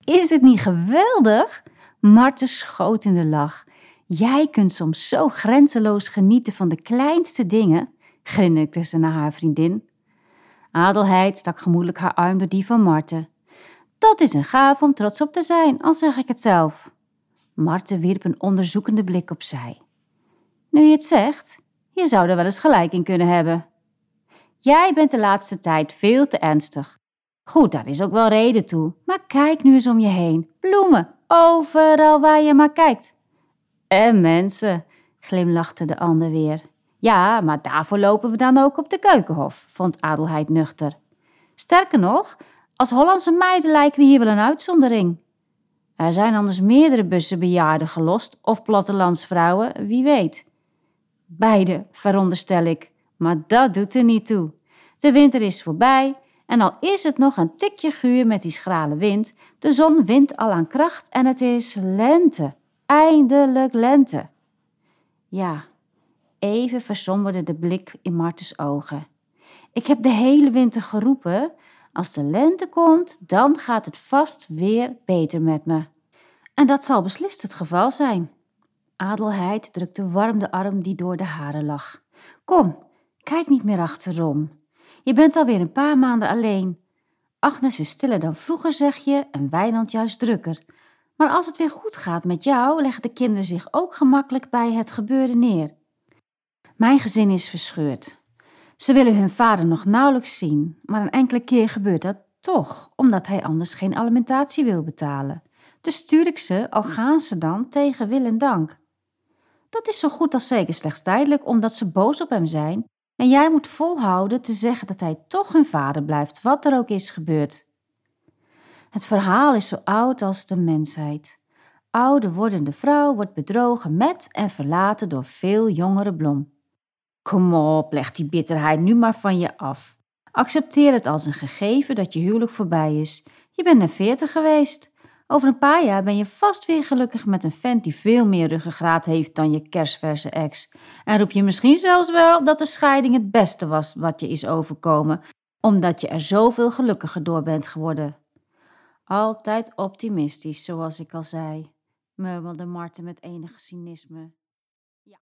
Is het niet geweldig? Marten schoot in de lach. Jij kunt soms zo grenzeloos genieten van de kleinste dingen, grinnikte ze naar haar vriendin. Adelheid stak gemoedelijk haar arm door die van Marten. Dat is een gave om trots op te zijn, al zeg ik het zelf. Marten wierp een onderzoekende blik opzij. Nu je het zegt, je zou er wel eens gelijk in kunnen hebben. Jij bent de laatste tijd veel te ernstig. Goed, daar is ook wel reden toe, maar kijk nu eens om je heen. Bloemen, overal waar je maar kijkt. En mensen, glimlachte de ander weer. Ja, maar daarvoor lopen we dan ook op de Keukenhof, vond Adelheid nuchter. Sterker nog, als Hollandse meiden lijken we hier wel een uitzondering. Er zijn anders meerdere bussen bejaarden gelost of plattelandsvrouwen, wie weet. Beide, veronderstel ik, maar dat doet er niet toe. De winter is voorbij en al is het nog een tikje guur met die schrale wind, de zon wint al aan kracht en het is lente. Eindelijk lente. Ja, even versomberde de blik in Martens ogen. Ik heb de hele winter geroepen, als de lente komt, dan gaat het vast weer beter met me. En dat zal beslist het geval zijn. Adelheid drukte warm de arm die door de haren lag. Kom, kijk niet meer achterom. Je bent alweer een paar maanden alleen. Agnes is stiller dan vroeger, zeg je, en Wijnand juist drukker. Maar als het weer goed gaat met jou, leggen de kinderen zich ook gemakkelijk bij het gebeurde neer. Mijn gezin is verscheurd. Ze willen hun vader nog nauwelijks zien, maar een enkele keer gebeurt dat toch, omdat hij anders geen alimentatie wil betalen. Dus stuur ik ze, al gaan ze dan, tegen wil en dank. Dat is zo goed als zeker slechts tijdelijk, omdat ze boos op hem zijn. En jij moet volhouden te zeggen dat hij toch hun vader blijft, wat er ook is gebeurd. Het verhaal is zo oud als de mensheid. Oude wordende vrouw wordt bedrogen met en verlaten door veel jongere blom. Kom op, leg die bitterheid nu maar van je af. Accepteer het als een gegeven dat je huwelijk voorbij is. Je bent naar 40 geweest. Over een paar jaar ben je vast weer gelukkig met een vent die veel meer ruggengraat heeft dan je kersverse ex. En roep je misschien zelfs wel dat de scheiding het beste was wat je is overkomen, omdat je er zoveel gelukkiger door bent geworden. Altijd optimistisch, zoals ik al zei, murmelde Marten met enig cynisme.